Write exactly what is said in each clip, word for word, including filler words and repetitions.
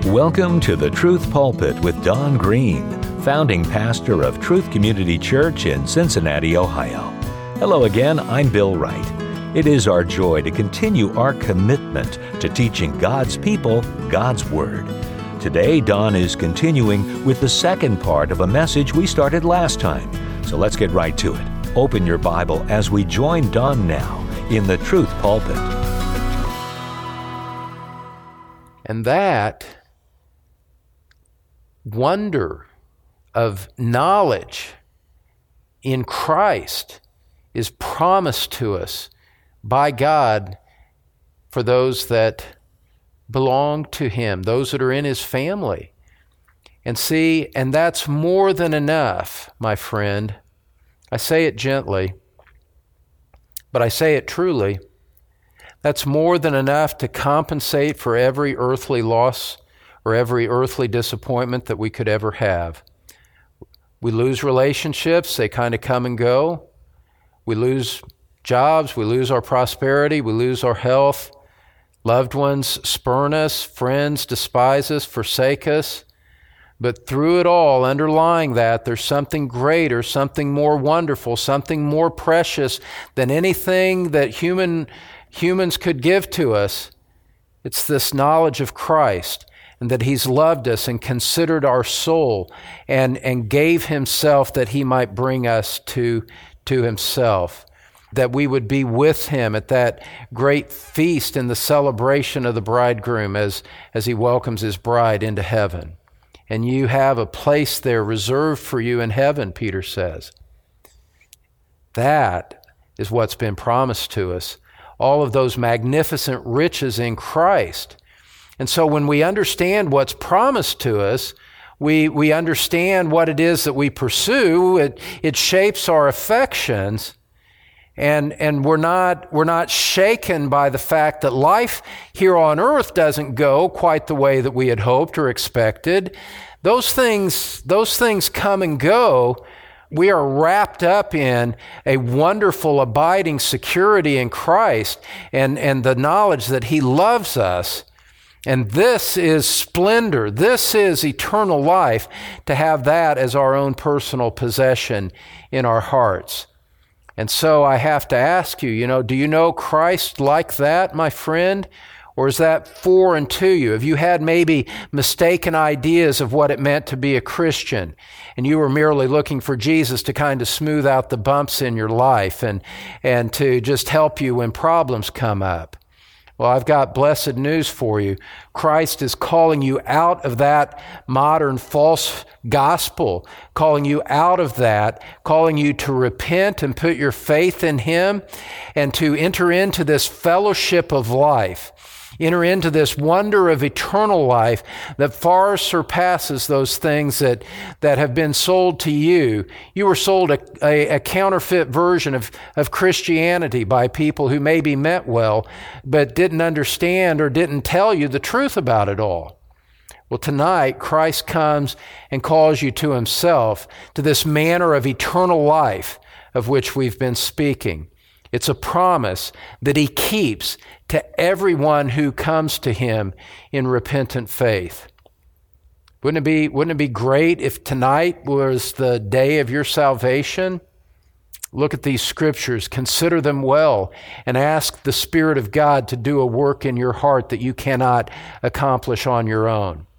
Welcome to the Truth Pulpit with Don Green, founding pastor of Truth Community Church in Cincinnati, Ohio. Hello again, I'm Bill Wright. It is our joy to continue our commitment to teaching God's people God's Word. Today, Don is continuing with the second part of a message we started last time. So let's get right to it. Open your Bible as we join Don now in the Truth Pulpit. And that wonder of knowledge in Christ is promised to us by God for those that belong to Him, those that are in His family. And see, and that's more than enough, my friend. I say it gently, but I say it truly. That's more than enough to compensate for every earthly loss or every earthly disappointment that we could ever have. We lose relationships, they kind of come and go. We lose jobs, we lose our prosperity, we lose our health. Loved ones spurn us, friends despise us, forsake us. But through it all, underlying that, there's something greater, something more wonderful, something more precious than anything that human humans could give to us. It's this knowledge of Christ, and that He's loved us and considered our soul and, and gave Himself that He might bring us to, to Himself, that we would be with Him at that great feast in the celebration of the bridegroom as, as He welcomes His bride into heaven. And you have a place there reserved for you in heaven, Peter says. That is what's been promised to us, all of those magnificent riches in Christ. And so when we understand what's promised to us, we we understand what it is that we pursue. It it shapes our affections, and and we're not we're not shaken by the fact that life here on earth doesn't go quite the way that we had hoped or expected. Those things those things come and go. We are wrapped up in a wonderful abiding security in Christ and, and the knowledge that He loves us. And this is splendor. This is eternal life, to have that as our own personal possession in our hearts. And so I have to ask you, you know, do you know Christ like that, my friend? Or is that foreign to you? Have you had maybe mistaken ideas of what it meant to be a Christian, and you were merely looking for Jesus to kind of smooth out the bumps in your life and, and to just help you when problems come up? Well, I've got blessed news for you. Christ is calling you out of that modern false gospel, calling you out of that, calling you to repent and put your faith in Him and to enter into this fellowship of life. Enter into this wonder of eternal life that far surpasses those things that, that have been sold to you. You were sold a, a, a counterfeit version of, of Christianity by people who maybe meant well, but didn't understand or didn't tell you the truth about it all. Well, tonight, Christ comes and calls you to Himself, to this manner of eternal life of which we've been speaking. It's a promise that He keeps to everyone who comes to Him in repentant faith. Wouldn't it be, wouldn't it be great if tonight was the day of your salvation? Look at these scriptures, consider them well, and ask the Spirit of God to do a work in your heart that you cannot accomplish on your own.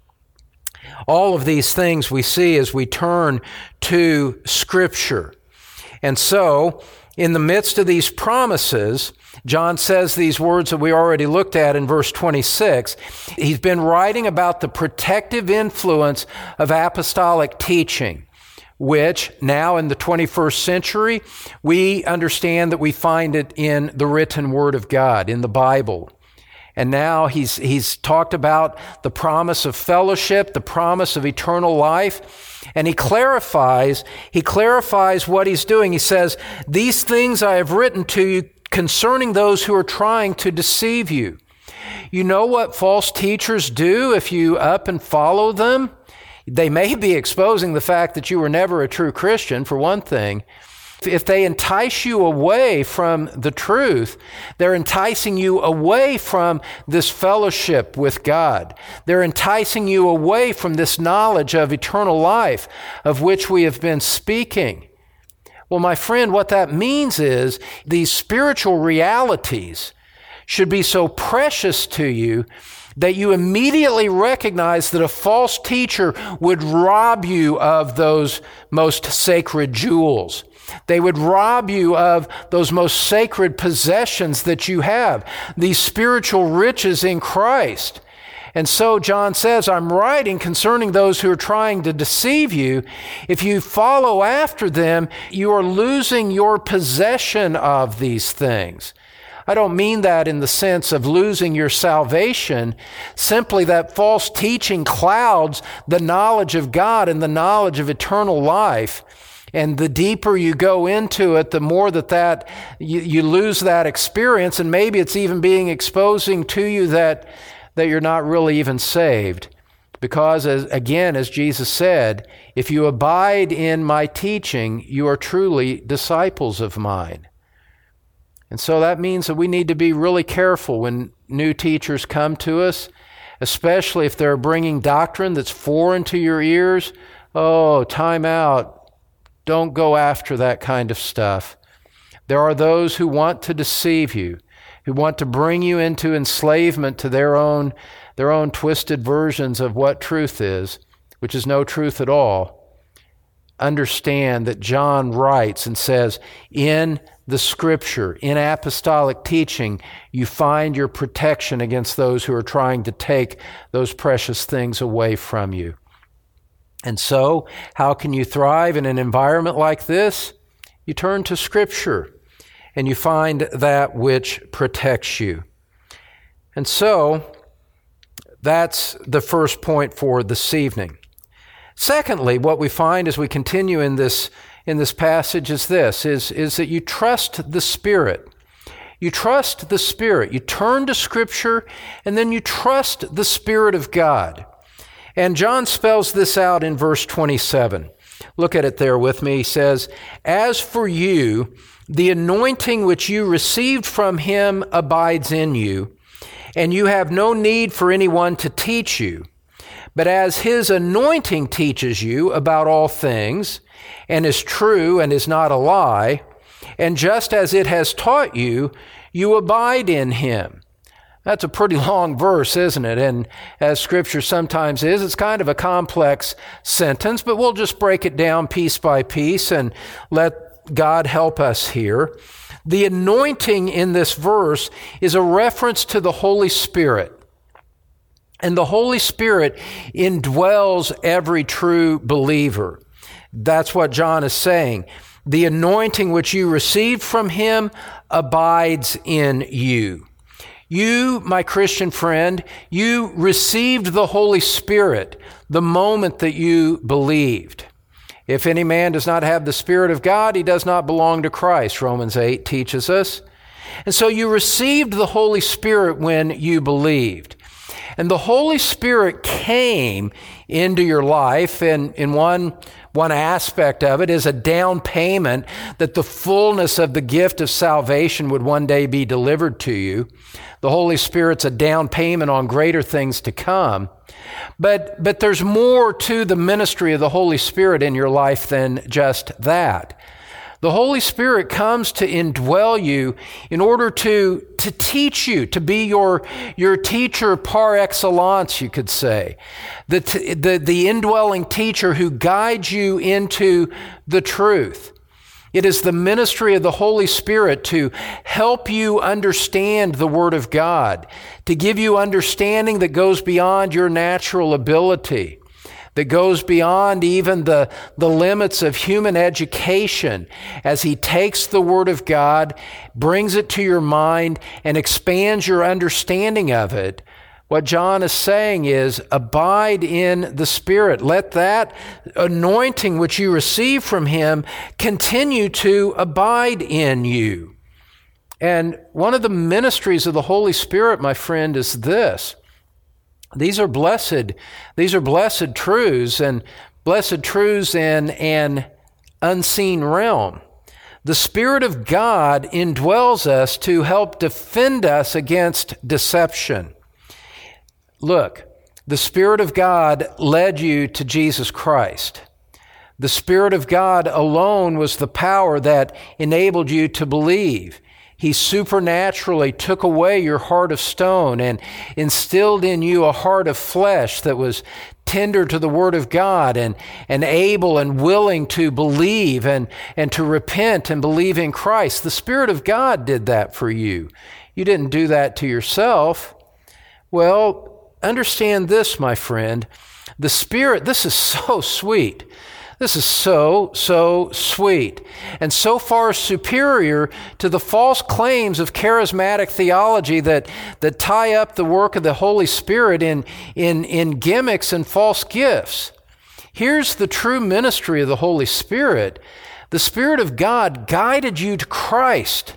All of these things we see as we turn to Scripture. And so, in the midst of these promises, John says these words that we already looked at in verse twenty-six. He's been writing about the protective influence of apostolic teaching, which now in the twenty-first century, we understand that we find it in the written Word of God, in the Bible. And now he's he's talked about the promise of fellowship, the promise of eternal life, and he clarifies, he clarifies what he's doing. He says, "These things I have written to you concerning those who are trying to deceive you." You know what false teachers do if you up and follow them? They may be exposing the fact that you were never a true Christian, for one thing, If they entice you away from the truth, they're enticing you away from this fellowship with God. They're enticing you away from this knowledge of eternal life of which we have been speaking. Well, my friend, what that means is these spiritual realities should be so precious to you that you immediately recognize that a false teacher would rob you of those most sacred jewels. They would rob you of those most sacred possessions that you have, these spiritual riches in Christ. And so John says, I'm writing concerning those who are trying to deceive you. If you follow after them, you are losing your possession of these things. I don't mean that in the sense of losing your salvation, simply that false teaching clouds the knowledge of God and the knowledge of eternal life. And the deeper you go into it, the more that, that you, you lose that experience, and maybe it's even being exposing to you that, that you're not really even saved. Because, as, again, as Jesus said, if you abide in my teaching, you are truly disciples of mine. And so that means that we need to be really careful when new teachers come to us, especially if they're bringing doctrine that's foreign to your ears. Oh, time out. Don't go after that kind of stuff. There are those who want to deceive you, who want to bring you into enslavement to their own, their own twisted versions of what truth is, which is no truth at all. Understand that John writes and says, in the Scripture, in apostolic teaching, you find your protection against those who are trying to take those precious things away from you. And so, how can you thrive in an environment like this? You turn to Scripture, and you find that which protects you. And so, that's the first point for this evening. Secondly, what we find as we continue in this in this passage is this, is, is that you trust the Spirit. You trust the Spirit. You turn to Scripture, and then you trust the Spirit of God. And John spells this out in verse twenty-seven. Look at it there with me. He says, as for you, the anointing which you received from him abides in you, and you have no need for anyone to teach you. But as his anointing teaches you about all things, and is true and is not a lie, and just as it has taught you, you abide in him. That's a pretty long verse, isn't it? And as Scripture sometimes is, it's kind of a complex sentence, but we'll just break it down piece by piece and let God help us here. The anointing in this verse is a reference to the Holy Spirit. And the Holy Spirit indwells every true believer. That's what John is saying. The anointing which you received from him abides in you. You, my Christian friend, you received the Holy Spirit the moment that you believed. If any man does not have the Spirit of God, he does not belong to Christ, Romans eight teaches us. And so you received the Holy Spirit when you believed. And the Holy Spirit came into your life, and in one, one aspect of it is a down payment that the fullness of the gift of salvation would one day be delivered to you. The Holy Spirit's a down payment on greater things to come. But, but there's more to the ministry of the Holy Spirit in your life than just that. The Holy Spirit comes to indwell you in order to, to teach you, to be your, your teacher par excellence, you could say. The, the, the indwelling teacher who guides you into the truth. It is the ministry of the Holy Spirit to help you understand the Word of God, to give you understanding that goes beyond your natural ability, that goes beyond even the, the limits of human education, as He takes the Word of God, brings it to your mind, and expands your understanding of it. What John is saying is, abide in the Spirit. Let that anointing which you receive from Him continue to abide in you. And one of the ministries of the Holy Spirit, my friend, is this. These are blessed, these are blessed truths, and blessed truths in an unseen realm. The Spirit of God indwells us to help defend us against deception. Look, the Spirit of God led you to Jesus Christ. The Spirit of God alone was the power that enabled you to believe. He supernaturally took away your heart of stone and instilled in you a heart of flesh that was tender to the Word of God and, and able and willing to believe and, and to repent and believe in Christ. The Spirit of God did that for you. You didn't do that to yourself. Well, understand this, my friend. The Spirit, this is so sweet. This is so, so sweet and so far superior to the false claims of charismatic theology that, that tie up the work of the Holy Spirit in, in, in gimmicks and false gifts. Here's the true ministry of the Holy Spirit. The Spirit of God guided you to Christ.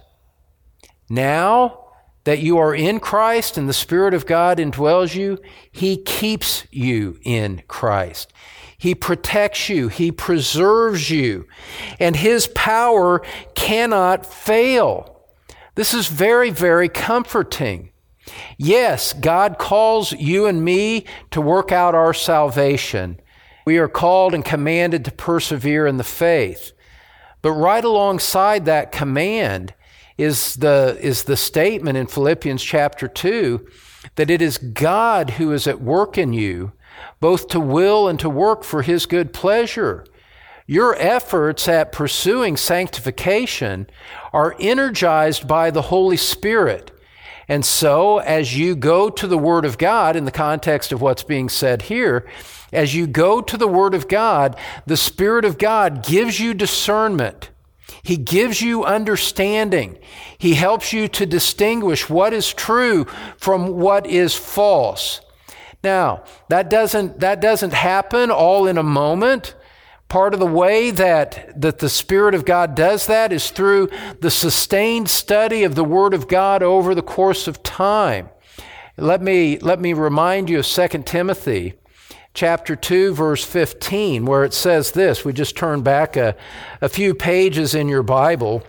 Now that you are in Christ and the Spirit of God indwells you, He keeps you in Christ. He protects you. He preserves you. And His power cannot fail. This is very, very comforting. Yes, God calls you and me to work out our salvation. We are called and commanded to persevere in the faith. But right alongside that command is the, is the statement in Philippians chapter two that it is God who is at work in you, both to will and to work for His good pleasure. Your efforts at pursuing sanctification are energized by the Holy Spirit. And so, as you go to the Word of God, in the context of what's being said here, as you go to the Word of God, the Spirit of God gives you discernment. He gives you understanding. He helps you to distinguish what is true from what is false. Now, that doesn't, that doesn't happen all in a moment. Part of the way that, that the Spirit of God does that is through the sustained study of the Word of God over the course of time. Let me, let me remind you of Second Timothy chapter two, verse fifteen, where it says this. We just turn back a, a few pages in your Bible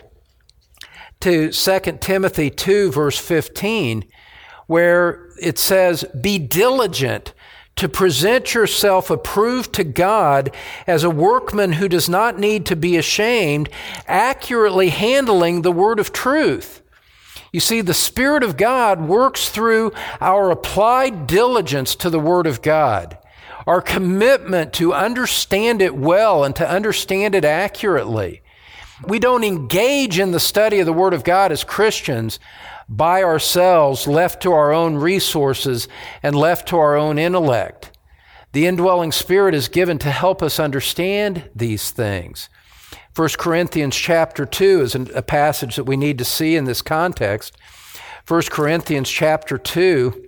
to Second Timothy two, verse fifteen, where it says, "Be diligent to present yourself approved to God as a workman who does not need to be ashamed, accurately handling the word of truth." You see, the Spirit of God works through our applied diligence to the Word of God, our commitment to understand it well and to understand it accurately. We don't engage in the study of the Word of God as Christians by ourselves, left to our own resources and left to our own intellect. The indwelling Spirit is given to help us understand these things. First Corinthians chapter two is a passage that we need to see in this context. First Corinthians chapter two,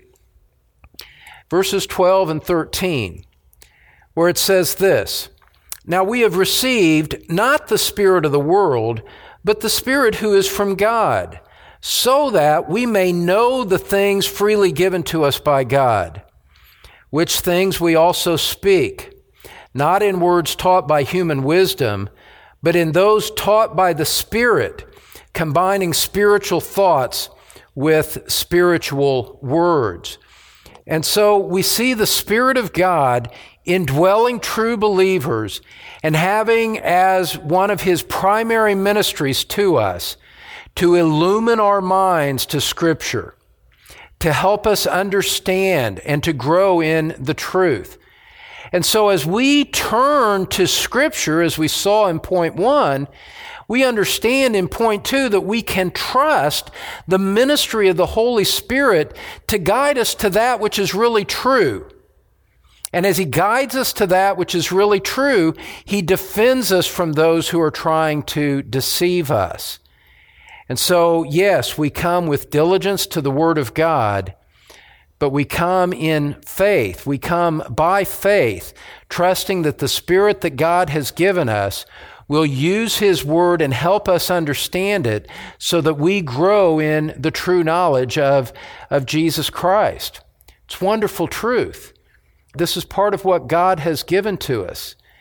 verses twelve and thirteen, where it says this, "Now we have received not the spirit of the world, but the Spirit who is from God, so that we may know the things freely given to us by God, which things we also speak, not in words taught by human wisdom, but in those taught by the Spirit, combining spiritual thoughts with spiritual words." And so we see the Spirit of God indwelling true believers and having as one of His primary ministries to us to illumine our minds to Scripture, to help us understand and to grow in the truth. And so as we turn to Scripture, as we saw in point one, we understand in point two that we can trust the ministry of the Holy Spirit to guide us to that which is really true. And as He guides us to that which is really true, He defends us from those who are trying to deceive us. And so, yes, we come with diligence to the Word of God, but we come in faith. We come by faith, trusting that the Spirit that God has given us will use His Word and help us understand it so that we grow in the true knowledge of, of Jesus Christ. It's wonderful truth. This is part of what God has given to us.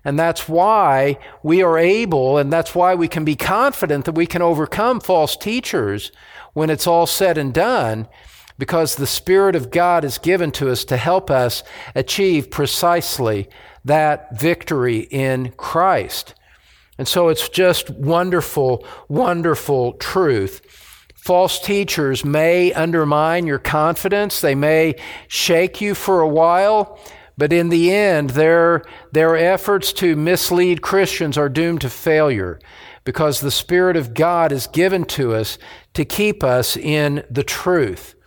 And that's why we are able, and that's why we can be confident that we can overcome false teachers when it's all said and done, because the Spirit of God is given to us to help us achieve precisely that victory in Christ. And so it's just wonderful, wonderful truth. False teachers may undermine your confidence. They may shake you for a while, but in the end, their, their efforts to mislead Christians are doomed to failure, because the Spirit of God is given to us to keep us in the truth.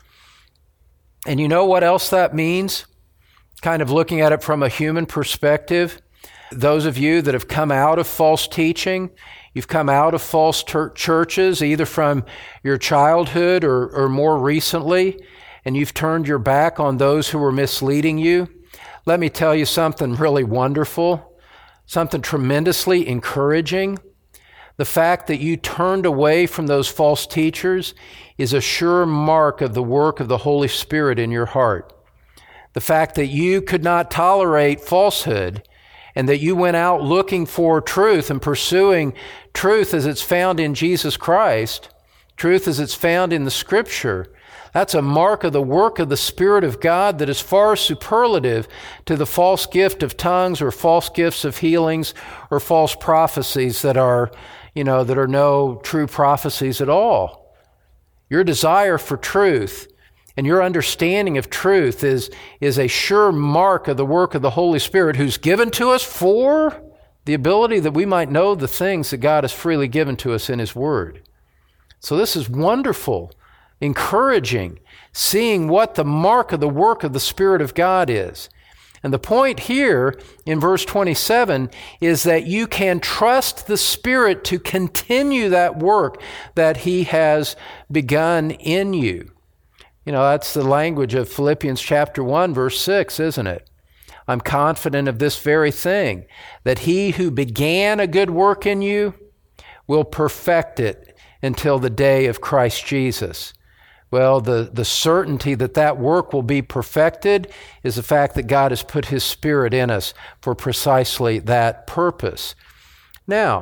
And you know what else that means? Kind of looking at it from a human perspective, those of you that have come out of false teaching, you've come out of false ter- churches, either from your childhood or, or more recently, and you've turned your back on those who were misleading you. Let me tell you something really wonderful, something tremendously encouraging. The fact that you turned away from those false teachers is a sure mark of the work of the Holy Spirit in your heart. The fact that you could not tolerate falsehood and that you went out looking for truth and pursuing truth as it's found in Jesus Christ, truth as it's found in the Scripture, that's a mark of the work of the Spirit of God that is far superlative to the false gift of tongues or false gifts of healings or false prophecies that are, you know, that are no true prophecies at all. Your desire for truth and your understanding of truth is, is a sure mark of the work of the Holy Spirit, who's given to us for the ability that we might know the things that God has freely given to us in His Word. So this is wonderful, encouraging, seeing what the mark of the work of the Spirit of God is. And the point here in verse twenty-seven is that you can trust the Spirit to continue that work that He has begun in you. You know, that's the language of Philippians chapter one, verse six, isn't it? I'm confident of this very thing, that He who began a good work in you will perfect it until the day of Christ Jesus. Well, the, the certainty that that work will be perfected is the fact that God has put His Spirit in us for precisely that purpose. Now,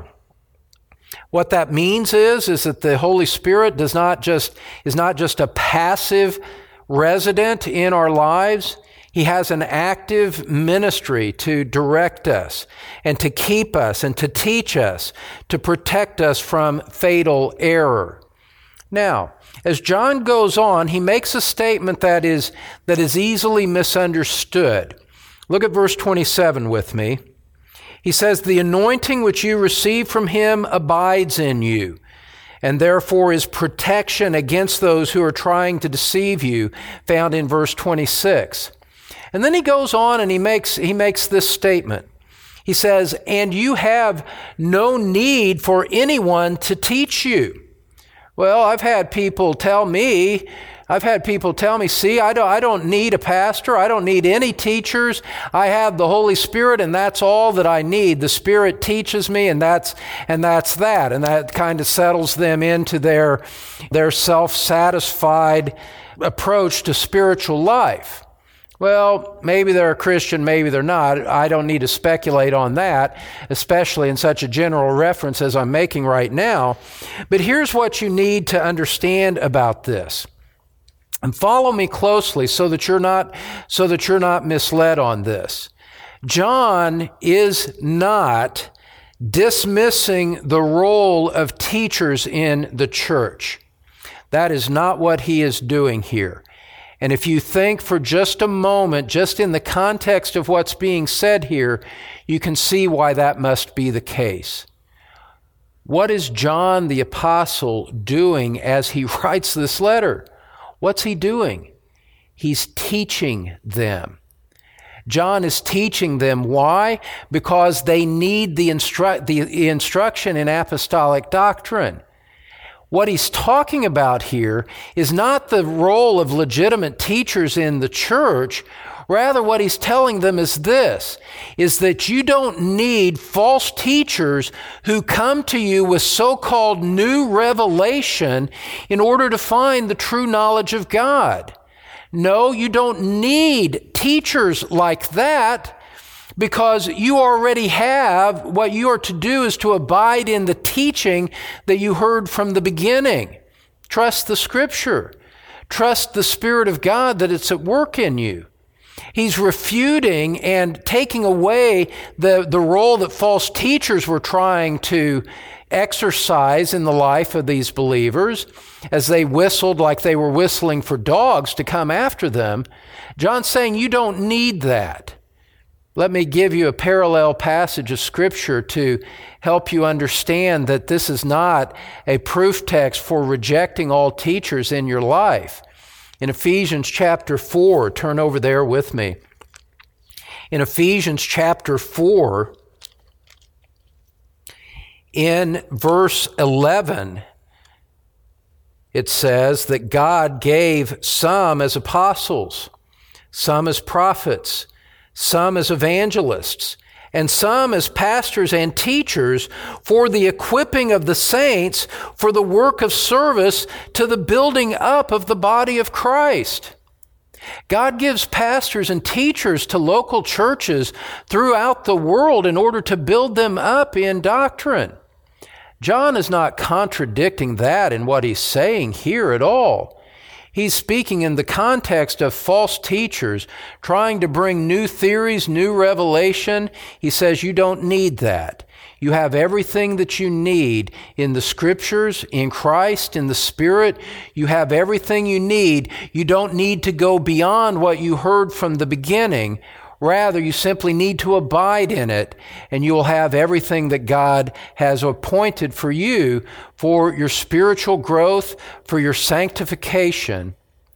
what that means is, is that the Holy Spirit does not just, is not just a passive resident in our lives. He has an active ministry to direct us and to keep us and to teach us, to protect us from fatal error. Now, as John goes on, he makes a statement that is, that is easily misunderstood. Look at verse twenty-seven with me. He says, "The anointing which you receive from Him abides in you, and therefore is protection against those who are trying to deceive you," found in verse twenty-six. And then he goes on and he makes, he makes this statement. He says, "And you have no need for anyone to teach you." Well, I've had people tell me, I've had people tell me, see, I don't, I don't need a pastor. I don't need any teachers. I have the Holy Spirit, and that's all that I need. The Spirit teaches me, and that's, and that's that. And that kind of settles them into their, their self-satisfied approach to spiritual life. Well, maybe they're a Christian, maybe they're not. I don't need to speculate on that, especially in such a general reference as I'm making right now. But here's what you need to understand about this. And follow me closely so that you're not, so that you're not misled on this. John is not dismissing the role of teachers in the church. That is not what he is doing here. And if you think for just a moment, just in the context of what's being said here, you can see why that must be the case. What is John the Apostle doing as he writes this letter? What's he doing? He's teaching them. John is teaching them. Why? Because they need the, instru- the instruction in apostolic doctrine. What he's talking about here is not the role of legitimate teachers in the church. Rather, what he's telling them is this, is that you don't need false teachers who come to you with so-called new revelation in order to find the true knowledge of God. No, you don't need teachers like that, because you already have, what you are to do is to abide in the teaching that you heard from the beginning. Trust the Scripture. Trust the Spirit of God that it's at work in you. He's refuting and taking away the, the role that false teachers were trying to exercise in the life of these believers as they whistled like they were whistling for dogs to come after them. John's saying you don't need that. Let me give you a parallel passage of Scripture to help you understand that this is not a proof text for rejecting all teachers in your life. In Ephesians chapter four, turn over there with me. In Ephesians chapter four, in verse eleven, it says that God gave some as apostles, some as prophets, some as evangelists, and some as pastors and teachers for the equipping of the saints for the work of service to the building up of the body of Christ. God gives pastors and teachers to local churches throughout the world in order to build them up in doctrine. John is not contradicting that in what he's saying here at all. He's speaking in the context of false teachers trying to bring new theories, new revelation. He says you don't need that. You have everything that you need in the Scriptures, in Christ, in the Spirit. You have everything you need. You don't need to go beyond what you heard from the beginning. Rather, you simply need to abide in it, and you will have everything that God has appointed for you for your spiritual growth, for your sanctification,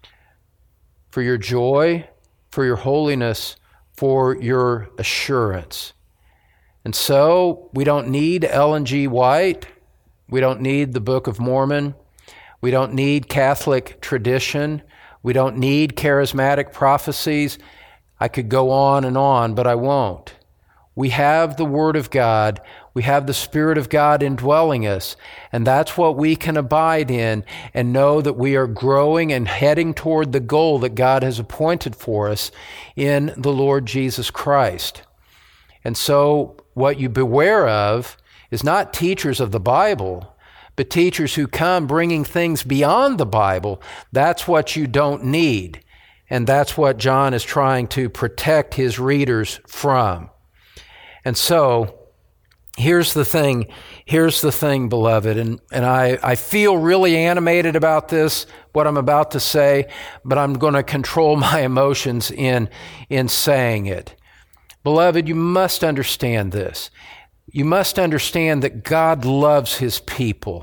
for your joy, for your holiness, for your assurance. And so, we don't need Ellen G. White. We don't need the Book of Mormon. We don't need Catholic tradition. We don't need charismatic prophecies. I could go on and on, but I won't. We have the Word of God. We have the Spirit of God indwelling us, and that's what we can abide in and know that we are growing and heading toward the goal that God has appointed for us in the Lord Jesus Christ. And so what you beware of is not teachers of the Bible, but teachers who come bringing things beyond the Bible. That's what you don't need. And that's what John is trying to protect his readers from. And so, here's the thing, here's the thing, beloved, and, and I, I feel really animated about this, what I'm about to say, but I'm going to control my emotions in, in saying it. Beloved, you must understand this. You must understand that God loves His people.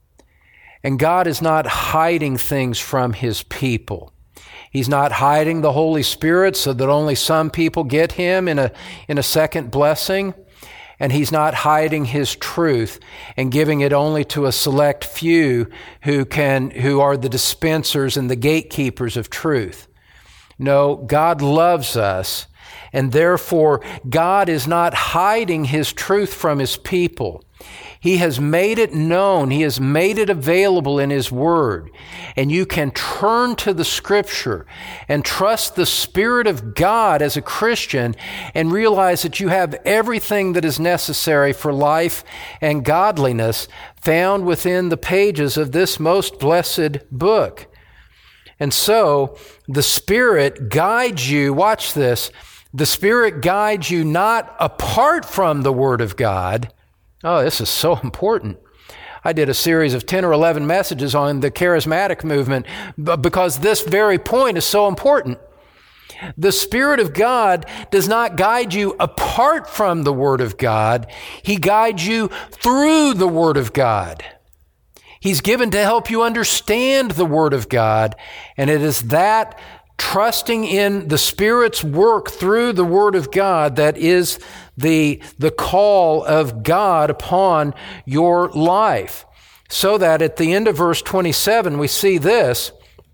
And God is not hiding things from His people. He's not hiding the Holy Spirit so that only some people get Him in a, in a second blessing. And He's not hiding His truth and giving it only to a select few who can, who are the dispensers and the gatekeepers of truth. No, God loves us, and therefore God is not hiding His truth from His people. He has made it known. He has made it available in His Word. And you can turn to the Scripture and trust the Spirit of God as a Christian and realize that you have everything that is necessary for life and godliness found within the pages of this most blessed book. And so the Spirit guides you, watch this, the Spirit guides you not apart from the Word of God. Oh, this is so important. I did a series of ten or eleven messages on the charismatic movement because this very point is so important. The Spirit of God does not guide you apart from the Word of God. He guides you through the Word of God. He's given to help you understand the Word of God, and it is that trusting in the Spirit's work through the Word of God that is the, the call of God upon your life. So that at the end of verse twenty-seven, we see this: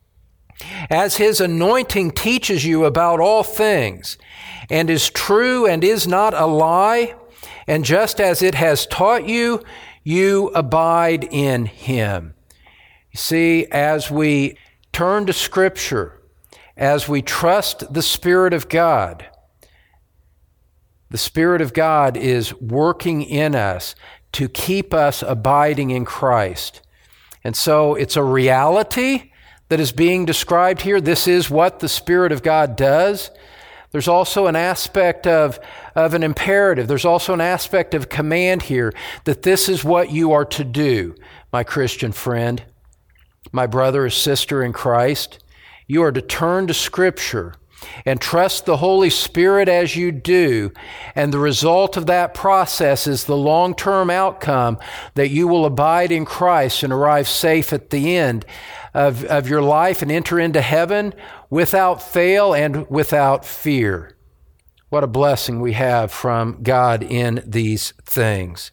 as His anointing teaches you about all things, and is true and is not a lie, and just as it has taught you, you abide in Him. You see, as we turn to Scripture, as we trust the Spirit of God, The Spirit of God is working in us to keep us abiding in Christ. And so it's a reality that is being described here. This is what the Spirit of God does. There's also an aspect of, of an imperative. There's also an aspect of command here, that this is what you are to do, my Christian friend, my brother or sister in Christ. You are to turn to Scripture and trust the Holy Spirit as you do, and the result of that process is the long-term outcome that you will abide in Christ and arrive safe at the end of, of your life and enter into heaven without fail and without fear. What a blessing we have from God in these things.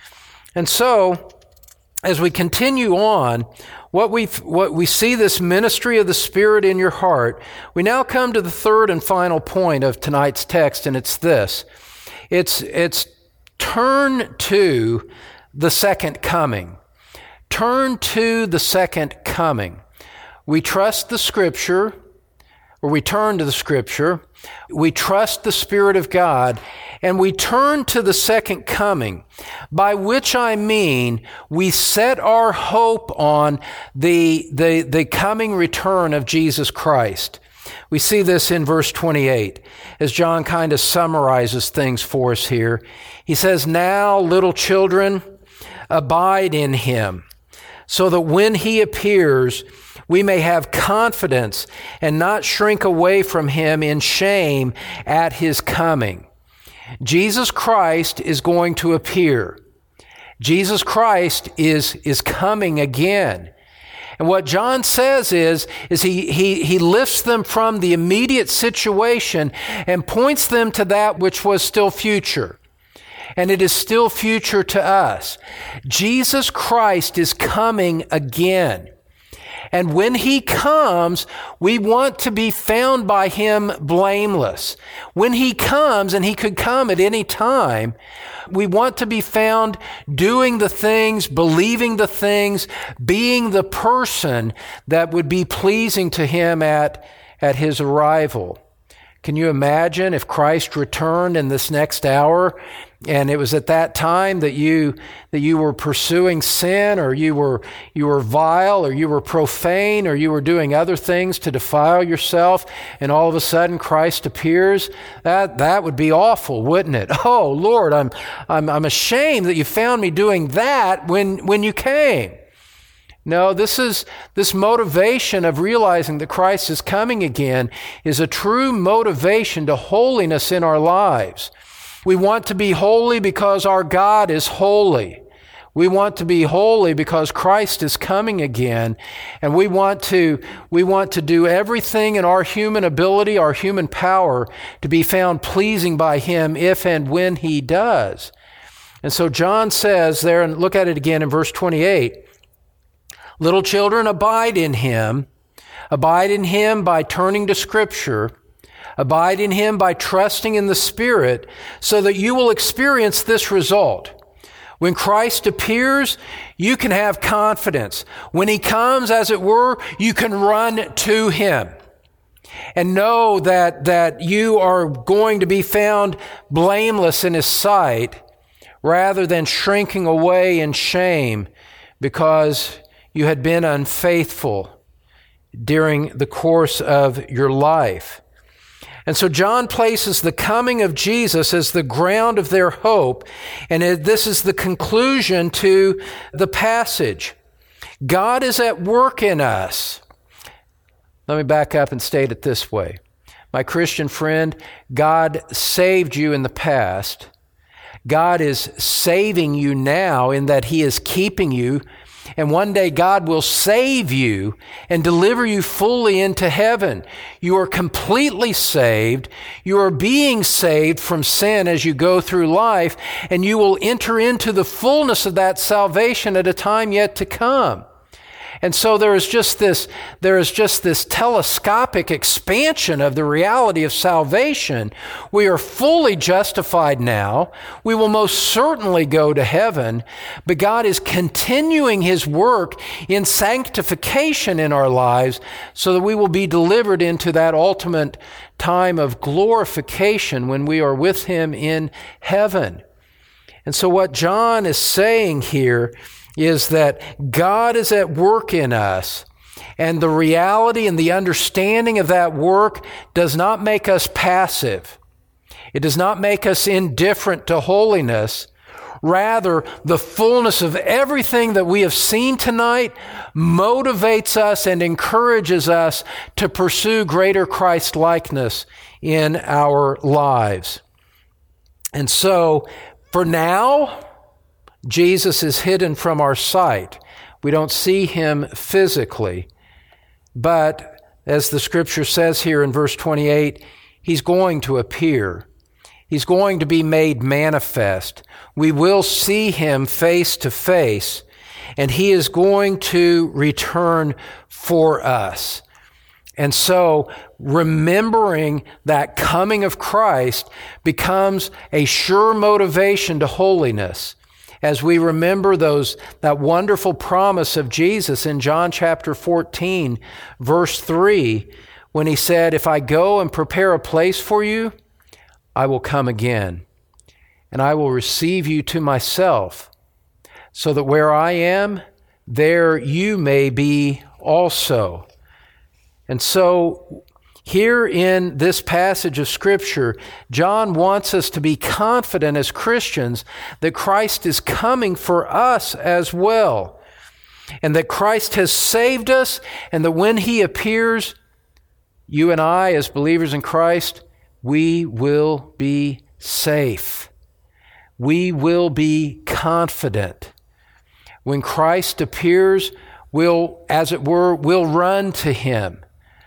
And so, as we continue on, what we what we see this ministry of the Spirit in your heart, we now come to the third and final point of tonight's text, and it's this. It's it's turn to the second coming. Turn to the second coming. We trust the Scripture, or we turn to the Scripture, we trust the Spirit of God, and we turn to the second coming, by which I mean we set our hope on the, the, the coming return of Jesus Christ. We see this in verse twenty-eight, as John kind of summarizes things for us here. He says, "Now, little children, abide in Him, so that when He appears, we may have confidence and not shrink away from Him in shame at His coming." Jesus Christ is going to appear. Jesus Christ is, is coming again. And what John says is, is he, he, he lifts them from the immediate situation and points them to that which was still future. And it is still future to us. Jesus Christ is coming again. And when He comes, we want to be found by Him blameless. When He comes, and He could come at any time, we want to be found doing the things, believing the things, being the person that would be pleasing to Him at, at His arrival. Can you imagine if Christ returned in this next hour, and it was at that time that you that you were pursuing sin, or you were you were vile, or you were profane, or you were doing other things to defile yourself, and all of a sudden Christ appears? That that would be awful, wouldn't it? Oh Lord, I'm I'm I'm ashamed that you found me doing that when when you came. No, this is this motivation of realizing that Christ is coming again is a true motivation to holiness in our lives. We want to be holy because our God is holy. We want to be holy because Christ is coming again, and we want to we want to do everything in our human ability, our human power, to be found pleasing by Him if and when He does. And so John says there, and look at it again in verse twenty-eight, "Little children, abide in Him. Abide in Him by turning to Scripture. Abide in Him by trusting in the Spirit, so that you will experience this result. When Christ appears, you can have confidence. When He comes, as it were, you can run to Him and know that, that you are going to be found blameless in His sight, rather than shrinking away in shame because you had been unfaithful during the course of your life." And so John places the coming of Jesus as the ground of their hope, and this is the conclusion to the passage. God is at work in us. Let me back up and state it this way. My Christian friend, God saved you in the past. God is saving you now in that He is keeping you. And one day God will save you and deliver you fully into heaven. You are completely saved. You are being saved from sin as you go through life, and you will enter into the fullness of that salvation at a time yet to come. And so there is just this, there is just this telescopic expansion of the reality of salvation. We are fully justified now. We will most certainly go to heaven, but God is continuing His work in sanctification in our lives so that we will be delivered into that ultimate time of glorification when we are with Him in heaven. And so what John is saying here is that God is at work in us, and the reality and the understanding of that work does not make us passive. It does not make us indifferent to holiness. Rather, the fullness of everything that we have seen tonight motivates us and encourages us to pursue greater Christ-likeness in our lives. And so, for now, Jesus is hidden from our sight. We don't see Him physically. But as the Scripture says here in verse twenty-eight, He's going to appear. He's going to be made manifest. We will see Him face to face, and He is going to return for us. And so, remembering that coming of Christ becomes a sure motivation to holiness. As we remember those, that wonderful promise of Jesus in John chapter fourteen, verse three, when He said, "If I go and prepare a place for you, I will come again, and I will receive you to myself, so that where I am, there you may be also." And so, here in this passage of Scripture, John wants us to be confident as Christians that Christ is coming for us as well, and that Christ has saved us, and that when He appears, you and I, as believers in Christ, we will be safe. We will be confident. When Christ appears, we'll, as it were, we'll run to Him.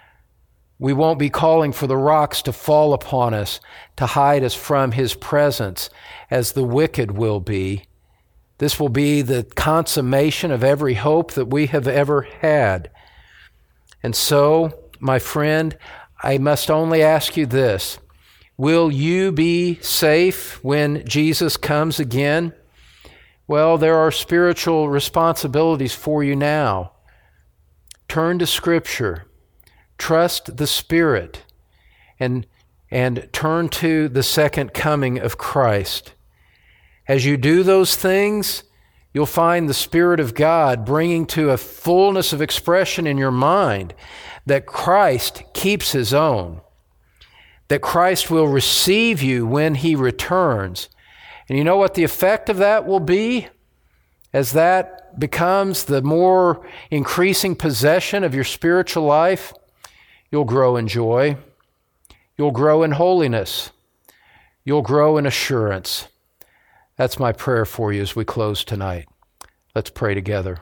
We won't be calling for the rocks to fall upon us to hide us from His presence, as the wicked will be. This will be the consummation of every hope that we have ever had. And so, my friend, I must only ask you this. Will you be safe when Jesus comes again? Well, there are spiritual responsibilities for you now. Turn to Scripture. Trust the Spirit, and, and turn to the second coming of Christ. As you do those things, you'll find the Spirit of God bringing to a fullness of expression in your mind that Christ keeps His own, that Christ will receive you when He returns. And you know what the effect of that will be? As that becomes the more increasing possession of your spiritual life, you'll grow in joy. You'll grow in holiness. You'll grow in assurance. That's my prayer for you as we close tonight. Let's pray together.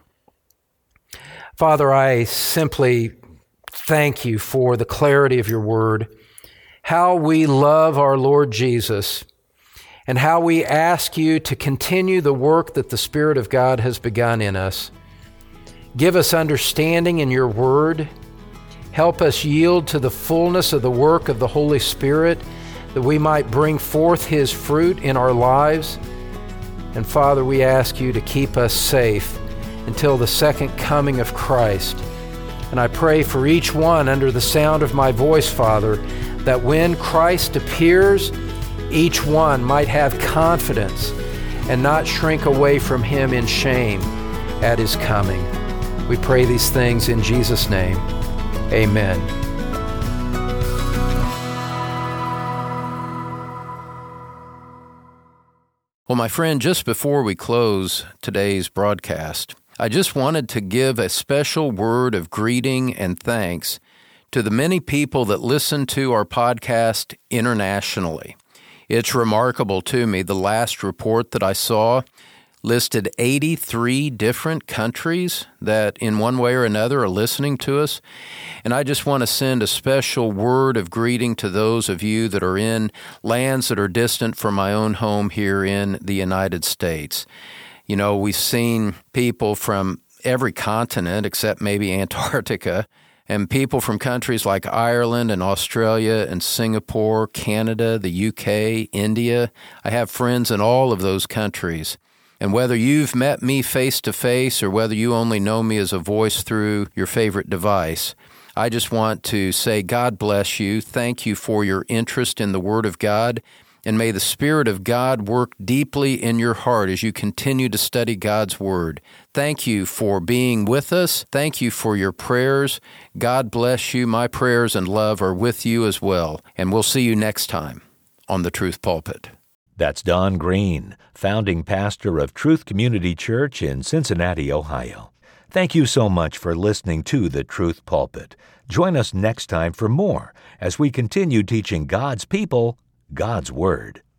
Father, I simply thank You for the clarity of Your word, how we love our Lord Jesus, and how we ask You to continue the work that the Spirit of God has begun in us. Give us understanding in Your word. Help us yield to the fullness of the work of the Holy Spirit, that we might bring forth His fruit in our lives. And Father, we ask You to keep us safe until the second coming of Christ. And I pray for each one under the sound of my voice, Father, that when Christ appears, each one might have confidence and not shrink away from Him in shame at His coming. We pray these things in Jesus' name. Amen. Well, my friend, just before we close today's broadcast, I just wanted to give a special word of greeting and thanks to the many people that listen to our podcast internationally. It's remarkable to me. The last report that I saw listed eighty-three different countries that in one way or another are listening to us. And I just want to send a special word of greeting to those of you that are in lands that are distant from my own home here in the United States. You know, we've seen people from every continent except maybe Antarctica, and people from countries like Ireland and Australia and Singapore, Canada, the U K, India. I have friends in all of those countries. And whether you've met me face to face or whether you only know me as a voice through your favorite device, I just want to say God bless you. Thank you for your interest in the Word of God. And may the Spirit of God work deeply in your heart as you continue to study God's Word. Thank you for being with us. Thank you for your prayers. God bless you. My prayers and love are with you as well. And we'll see you next time on The Truth Pulpit. That's Don Green, founding pastor of Truth Community Church in Cincinnati, Ohio. Thank you so much for listening to The Truth Pulpit. Join us next time for more as we continue teaching God's people God's Word.